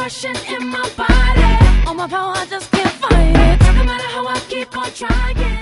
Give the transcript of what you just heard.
rushing in my body. All my power, I just can't fight it. No matter how I keep on trying.